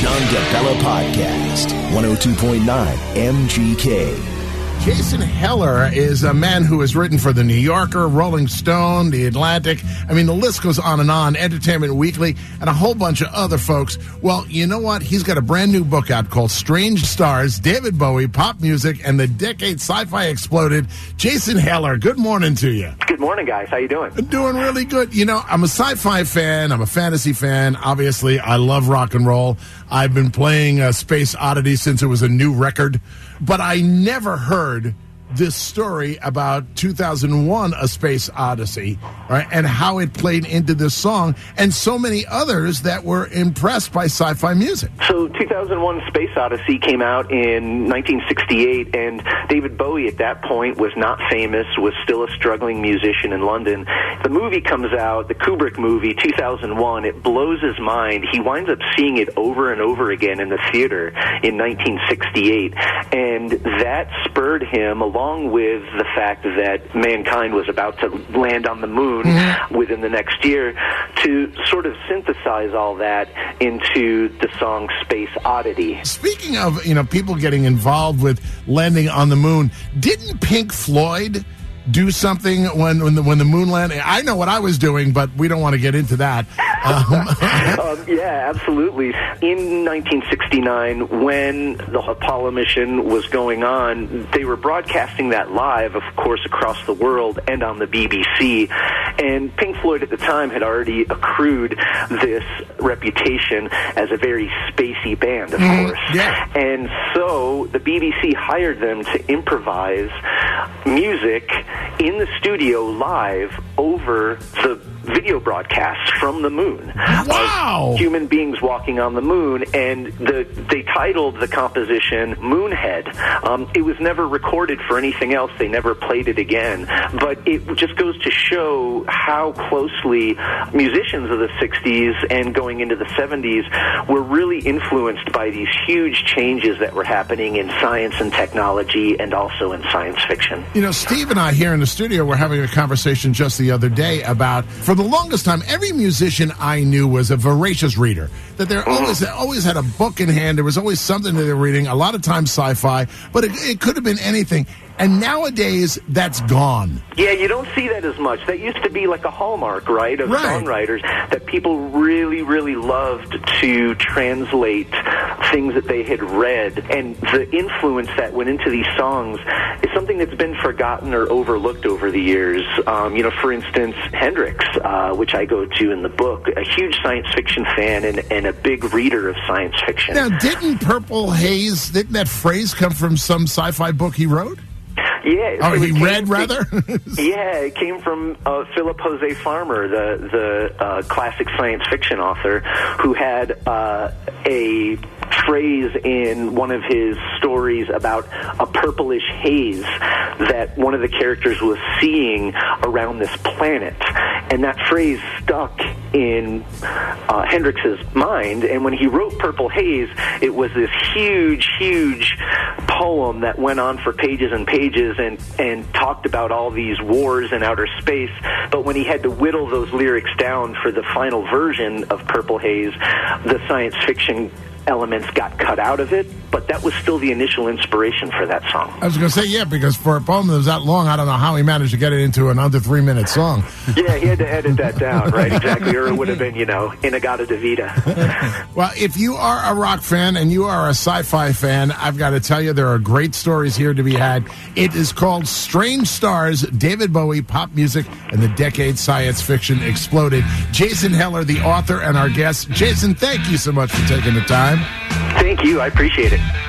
John DeBella Podcast, 102.9 MGK. Jason Heller is a man who has written for The New Yorker, Rolling Stone, The Atlantic. I mean, the list goes on and on, Entertainment Weekly, and a whole bunch of other folks. Well, you know what? He's got a brand new book out called Strange Stars, David Bowie, Pop Music, and the Decade Sci-Fi Exploded. Jason Heller, good morning to you. Good morning, guys. How you doing? Doing really good. You know, I'm a sci-fi fan. I'm a fantasy fan. Obviously, I love rock and roll. I've been playing Space Oddity since it was a new record. But I never heard this story about 2001, A Space Odyssey, right, and how it played into this song, and so many others that were impressed by sci-fi music. So 2001, Space Odyssey came out in 1968, and David Bowie at that point was not famous, was still a struggling musician in London. The movie comes out, the Kubrick movie, 2001, it blows his mind. He winds up seeing it over and over again in the theater in 1968, and that spurred him, along with the fact that mankind was about to land on the moon within the next year, to sort of synthesize all that into the song Space Oddity. Speaking of, you know, people getting involved with landing on the moon, didn't Pink Floyd do something when the moon landed? I know what I was doing, but we don't want to get into that. Yeah, absolutely. In 1969, when the Apollo mission was going on, they were broadcasting that live, of course, across the world and on the BBC. And Pink Floyd at the time had already accrued this reputation as a very spacey band, of course. Yeah. And so the BBC hired them to improvise music in the studio live over the video broadcasts from the moon. Wow! Of human beings walking on the moon, and they titled the composition Moonhead. It was never recorded for anything else. They never played it again. But it just goes to show how closely musicians of the 60s and going into the 70s were really influenced by these huge changes that were happening in science and technology and also in science fiction. You know, Steve and I here in the studio were having a conversation just the other day about, for the longest time, every musician I knew was a voracious reader. That they always had a book in hand. There was always something that they were reading, a lot of times sci-fi, but it could have been anything. And nowadays, that's gone. Yeah, you don't see that as much. That used to be like a hallmark, right, of songwriters, that people really, really loved to translate things that they had read. And the influence that went into these songs is something that's been forgotten or overlooked over the years. You know, for instance, Hendrix, which I go to in the book, a huge science fiction fan and a big reader of science fiction. Now, didn't Purple Haze, didn't that phrase come from some sci-fi book he wrote? Yeah. Oh, he read, rather? Yeah, it came from Philip Jose Farmer, the classic science fiction author, who had a phrase in one of his stories about a purplish haze that one of the characters was seeing around this planet. And that phrase stuck in Hendrix's mind, and when he wrote Purple Haze, it was this huge, huge poem that went on for pages and pages and talked about all these wars in outer space. But when he had to whittle those lyrics down for the final version of Purple Haze, the science fiction elements got cut out of it, but that was still the initial inspiration for that song. I was going to say, yeah, because for a poem that was that long, I don't know how he managed to get it into an under 3-minute song. Yeah, he had to edit that down, right, exactly, or it would have been, you know, Inagata Devita. Well, if you are a rock fan and you are a sci-fi fan, I've got to tell you, there are great stories here to be had. It is called Strange Stars, David Bowie, Pop Music, and the Decade Science Fiction Exploded. Jason Heller, the author, and our guest. Jason, thank you so much for taking the time. Thank you. I appreciate it.